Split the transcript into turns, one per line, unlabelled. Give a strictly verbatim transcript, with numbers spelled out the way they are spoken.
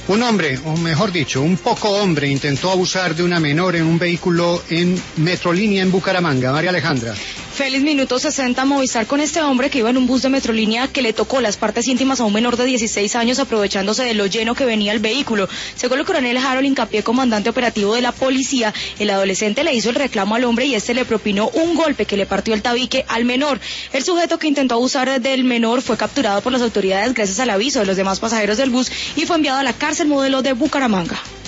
Un hombre, o mejor dicho, un poco hombre, intentó abusar de una menor en un vehículo en Metrolínea en Bucaramanga. María Alejandra.
Feliz minuto sesenta, Movistar con este hombre que iba en un bus de Metrolínea que le tocó las partes íntimas a un menor de dieciséis años aprovechándose de lo lleno que venía el vehículo. Según el coronel Harold Hincapié, comandante operativo de la policía, el adolescente le hizo el reclamo al hombre y este le propinó un golpe que le partió el tabique al menor. El sujeto que intentó abusar del menor fue capturado por las autoridades gracias al aviso de los demás pasajeros del bus y fue enviado a la cárcel modelo de Bucaramanga.